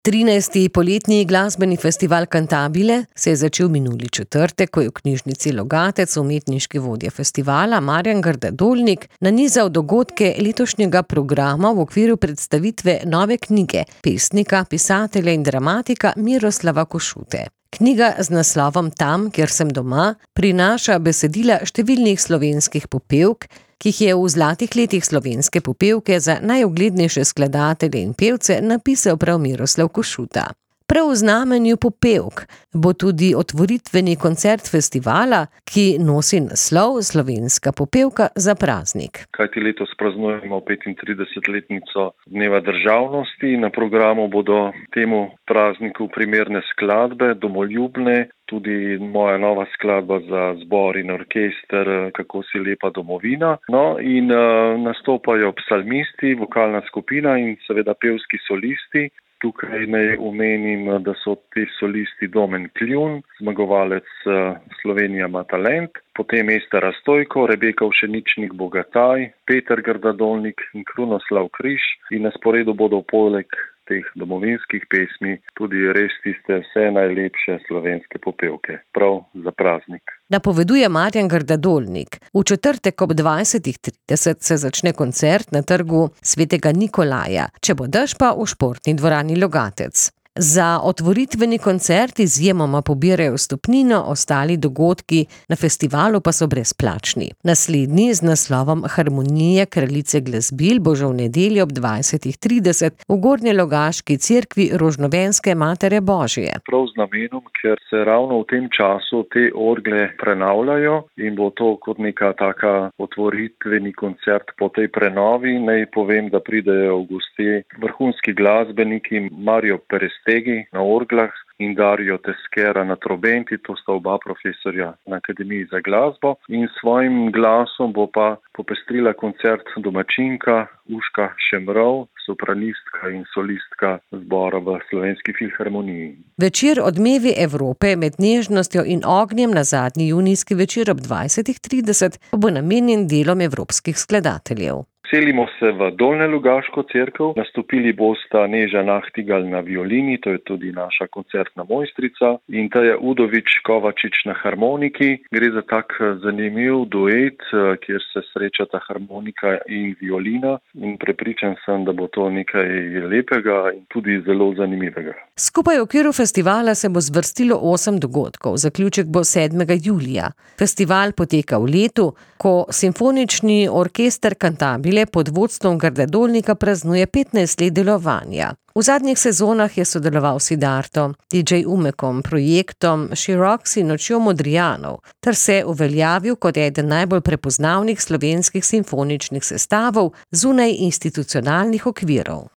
13. poletni glasbeni festival Cantabile se je začel minuli četrtek, ko je v knjižnici Logatec umetniški vodja festivala Marjan Grda-Dolnik nanizal dogodke letošnjega programa v okviru predstavitve nove knjige pesnika, pisatelja in dramatika Miroslava Košute. Knjiga z naslovom Tam, kjer sem doma, prinaša besedila številnih slovenskih popevk, ki jih je v zlatih letih slovenske popevke za najuglednejše skladatelje in pevce napisal prav Miroslav Košuta. Prav v znamenju popevk bo tudi otvoritveni koncert festivala, ki nosi naslov Slovenska popevka za praznik. Kajti letos praznujemo 35-letnico Dneva državnosti. Na programu bodo temu prazniku primerne skladbe, domoljubne, tudi moja nova skladba za zbor in orkester Kako si lepa domovina. No in nastopajo psalmisti, vokalna skupina in seveda pevski solisti. Tukaj naj omenim, da so ti solisti Domen Kljun, zmagovalec Slovenija ima talent, potem Ester Rastojko, Rebeka Všeničnik Bogataj, Peter Grda-Dolnik in Krunoslav Križ. In na sporedu bodo poleg teh domovinskih pesmi tudi res tiste vse najlepše slovenske popevke, prav za praznik. Napoveduje Marjan Grda-Dolnik. V četrtek ob 20:30 se začne koncert na trgu Svetega Nikolaja, če bo dež pa v športni dvorani Logatec. Za otvoritveni koncert izjemoma pobirajo vstopnino, ostali dogodki na festivalu pa so brezplačni. Naslednji z naslovom Harmonije kraljice glasbil bo že v nedeljo ob 20:30 v Gornjelogaški cerkvi Rožnovenske Matere Božje. Prav z namenom, ker se ravno v tem času te orgle prenavljajo in bo to kot neka taka otvoritveni koncert po tej prenovi. Naj povem, da pridejo v gosti vrhunski glasbeniki Mario Perez na orglah in Dario Teskera na trobenti, to sta oba profesorja na Akademiji za glasbo. In svojim glasom bo pa popestrila koncert domačinka Urška Šemrov, sopranistka in solistka zbora v Slovenski filharmoniji. Večer Odmevi Evrope med nežnostjo in ognjem na zadnji junijski večer ob 20:30 pa bo namenjen delom evropskih skladateljev. Selimo se v Dolnjelogaško cerkev, nastopili bosta Neža Nahtigal na violini, to je tudi naša koncertna mojstrica, in Teja Udovič-Kovačič na harmoniki. Gre za tak zanimiv duet, kjer se srečata harmonika in violina, in prepričan sem, da bo to nekaj lepega in tudi zelo zanimivega. Skupaj v okviru festivala se bo zvrstilo 8 dogodkov, zaključek bo 7. julija. Festival poteka v letu, ko simfonični orkester Cantabile pod vodstvom Grda-Dolnika praznuje 15 let delovanja. V zadnjih sezonah je sodeloval s Siddharto, DJ Umekom, projektom Široks in Nočjo Modrijanov, ter se uveljavil kot eden najbolj prepoznavnih slovenskih simfoničnih sestavov zunaj institucionalnih okvirov.